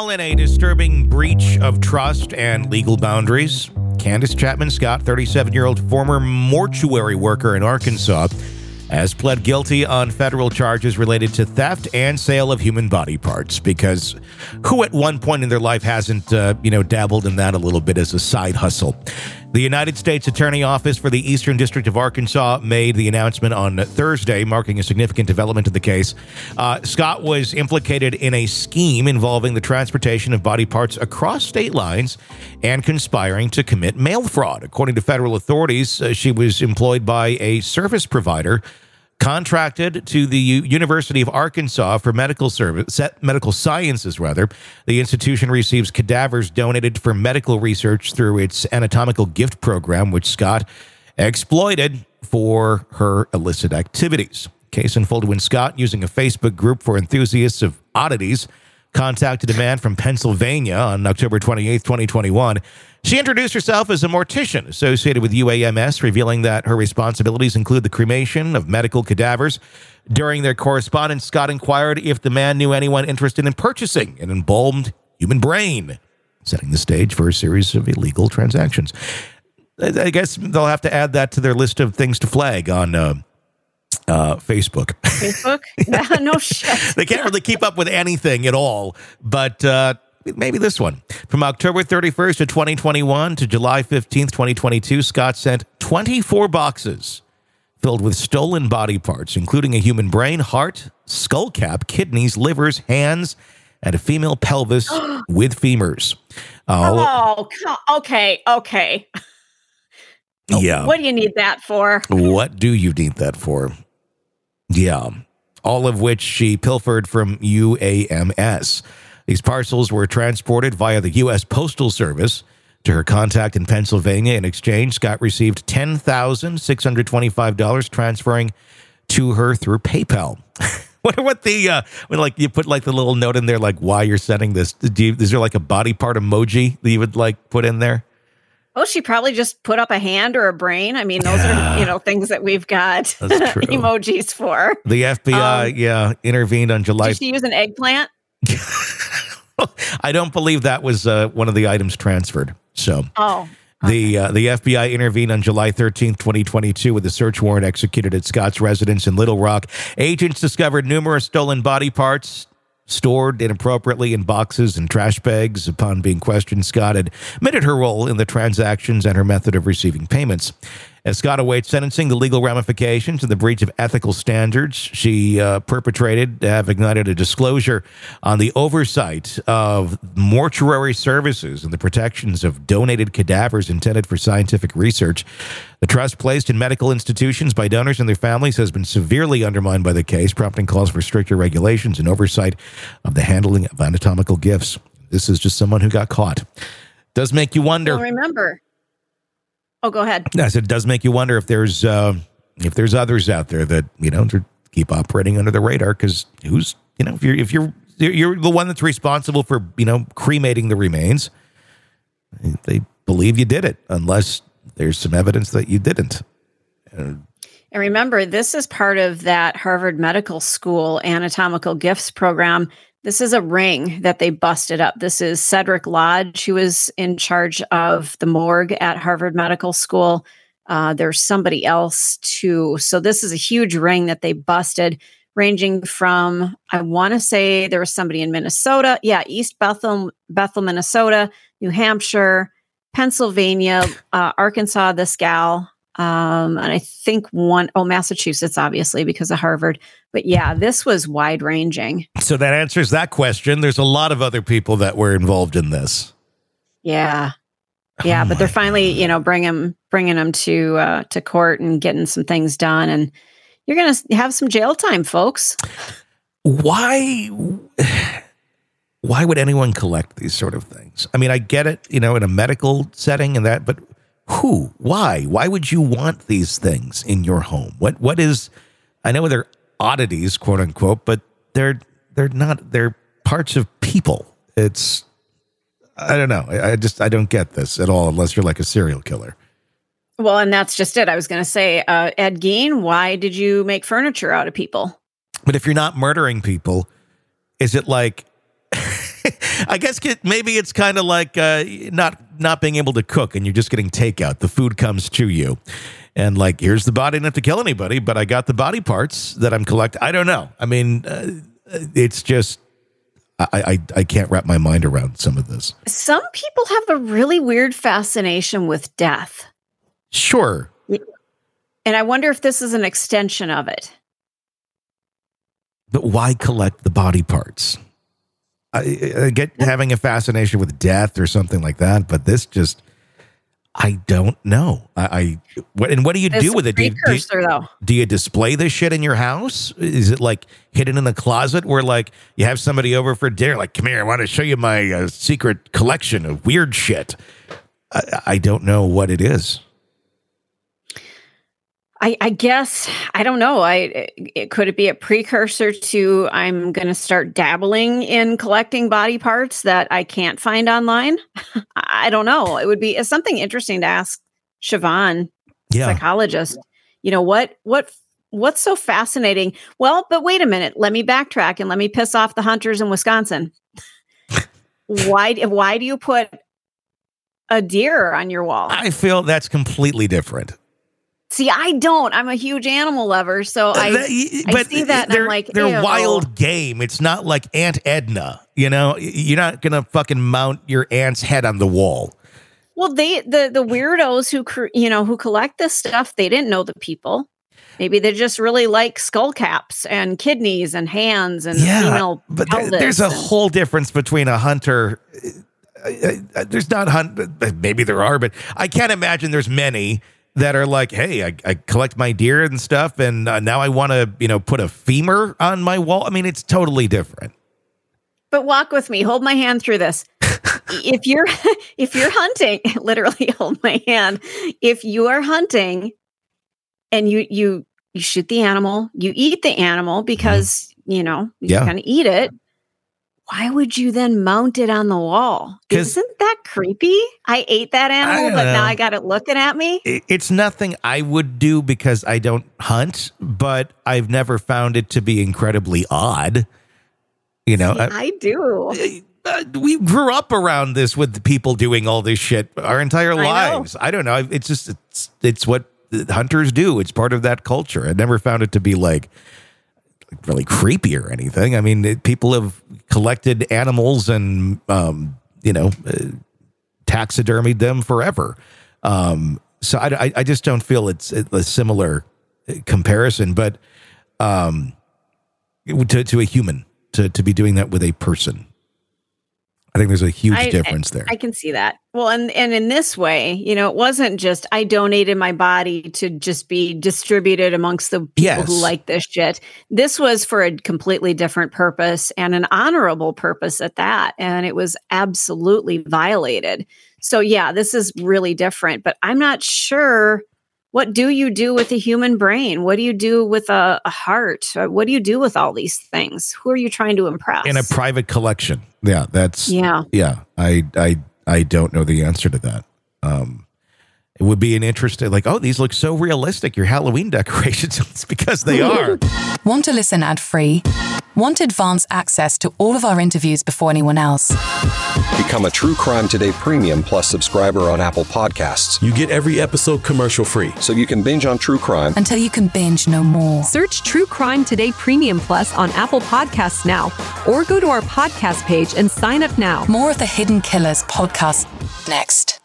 Well, in a disturbing breach of trust and legal boundaries, Candace Chapman Scott, 37-year-old former mortuary worker in Arkansas, has pled guilty on federal charges related to theft and sale of human body parts. Because who at one point in their life hasn't, dabbled in that a little bit as a side hustle? The United States Attorney Office for the Eastern District of Arkansas made the announcement on Thursday, marking a significant development in the case. Scott was implicated in a scheme involving the transportation of body parts across state lines and conspiring to commit mail fraud. According to federal authorities, she was employed by a service provider contracted to the University of Arkansas for medical sciences. The institution receives cadavers donated for medical research through its anatomical gift program, which Scott exploited for her illicit activities. Case unfolded when Scott, using a Facebook group for enthusiasts of oddities, contacted a man from Pennsylvania on October 28, 2021. She introduced herself as a mortician associated with UAMS, revealing that her responsibilities include the cremation of medical cadavers. During their correspondence, Scott inquired if the man knew anyone interested in purchasing an embalmed human brain, setting the stage for a series of illegal transactions. I guess they'll have to add that to their list of things to flag on Facebook. Facebook? No shit. They can't really keep up with anything at all, but maybe this one. From October 31st of 2021 to July 15th, 2022, Scott sent 24 boxes filled with stolen body parts, including a human brain, heart, skull cap, kidneys, livers, hands, and a female pelvis with femurs. Okay. Yeah. What do you need that for? What do you need that for? Yeah. All of which she pilfered from UAMS. These parcels were transported via the U.S. Postal Service to her contact in Pennsylvania. In exchange, Scott received $10,625 transferring to her through PayPal. What the when like you put like the little note in there like why you're sending this? Is there like a body part emoji that you would like put in there? Oh, she probably just put up a hand or a brain. I mean, those are things that we've got emojis for. The FBI, intervened on July. Did she use an eggplant? I don't believe that was one of the items transferred. So, the FBI intervened on July 13th, 2022, with a search warrant executed at Scott's residence in Little Rock. Agents discovered numerous stolen body parts stored inappropriately in boxes and trash bags. Upon being questioned, Scott admitted her role in the transactions and her method of receiving payments. As Scott awaits sentencing, the legal ramifications of the breach of ethical standards she perpetrated have ignited a disclosure on the oversight of mortuary services and the protections of donated cadavers intended for scientific research. The trust placed in medical institutions by donors and their families has been severely undermined by the case, prompting calls for stricter regulations and oversight of the handling of anatomical gifts. This is just someone who got caught. Does make you wonder. Well, remember. Oh, go ahead. Yes, it does make you wonder if there's others out there that keep operating under the radar, because who's if you're the one that's responsible for cremating the remains, they believe you did it unless there's some evidence that you didn't. And remember, this is part of that Harvard Medical School anatomical gifts program. This is a ring that they busted up. This is Cedric Lodge, who was in charge of the morgue at Harvard Medical School. There's somebody else too. So this is a huge ring that they busted, ranging from, I want to say there was somebody in Minnesota. Yeah, East Bethel, Minnesota, New Hampshire, Pennsylvania, Arkansas, this gal. And I think Massachusetts, obviously, because of Harvard. But yeah, this was wide ranging. So that answers that question. There's a lot of other people that were involved in this. Yeah. Yeah. But they're finally, bringing them to court and getting some things done. And you're going to have some jail time, folks. Why would anyone collect these sort of things? I mean, I get it, in a medical setting and that, but who? Why? Why would you want these things in your home? What is? I know they're oddities, quote unquote, but they're not. They're parts of people. It's. I don't know. I don't get this at all unless you're like a serial killer. Well, and that's just it. I was going to say, Ed Gein, why did you make furniture out of people? But if you're not murdering people, is it like I guess maybe it's kind of like not being able to cook and you're just getting takeout. The food comes to you. And like, here's the body. I didn't have to kill anybody, but I got the body parts that I'm collecting. I don't know. I mean, it's just, I can't wrap my mind around some of this. Some people have a really weird fascination with death. Sure. And I wonder if this is an extension of it. But why collect the body parts? I get having a fascination with death or something like that, but this just, I don't know. What do you do with it? Do you display this shit in your house? Is it like hidden in a closet where like you have somebody over for dinner? Like, come here, I want to show you my secret collection of weird shit. I don't know what it is. I guess, I don't know. Could it be a precursor to I'm going to start dabbling in collecting body parts that I can't find online? I don't know. It would be something interesting to ask Siobhan, psychologist. You know, what's so fascinating? Well, but wait a minute. Let me backtrack and let me piss off the hunters in Wisconsin. Why do you put a deer on your wall? I feel that's completely different. See, I don't. I'm a huge animal lover, so I see that and I'm like, they're wild game. It's not like Aunt Edna, you know? You're not going to fucking mount your aunt's head on the wall. Well, the weirdos who collect this stuff, they didn't know the people. Maybe they just really like skull caps and kidneys and hands and female pelvis. There's a whole difference between a hunter. There's not maybe there are, but I can't imagine there's many that are like, hey, I collect my deer and stuff, and now I want to, put a femur on my wall. I mean, it's totally different. But walk with me. Hold my hand through this. If you're hunting, literally hold my hand. If you are hunting and you shoot the animal, you eat the animal because, you kind of eat it. Why would you then mount it on the wall? Isn't that creepy? I ate that animal, but now I got it looking at me. It's nothing I would do because I don't hunt, but I've never found it to be incredibly odd. I do. We grew up around this with the people doing all this shit our entire lives. I don't know. It's just, it's what hunters do. It's part of that culture. I never found it to be like really creepy or anything. I mean, people have collected animals and, taxidermied them forever. So I just don't feel it's a similar comparison, but to a human, to be doing that with a person. I think there's a huge difference there. I can see that. Well, and in this way, it wasn't just I donated my body to just be distributed amongst the people who like this shit. This was for a completely different purpose and an honorable purpose at that. And it was absolutely violated. So yeah, this is really different, but I'm not sure. What do you do with a human brain? What do you do with a heart? What do you do with all these things? Who are you trying to impress? In a private collection. Yeah, I don't know the answer to that. It would be an interesting, like, oh, these look so realistic. Your Halloween decorations. It's because they are. Want to listen ad-free? Want advanced access to all of our interviews before anyone else? Become a True Crime Today Premium Plus subscriber on Apple Podcasts. You get every episode commercial-free. So you can binge on True Crime until you can binge no more. Search True Crime Today Premium Plus on Apple Podcasts now, or go to our podcast page and sign up now. More of the Hidden Killers podcast next.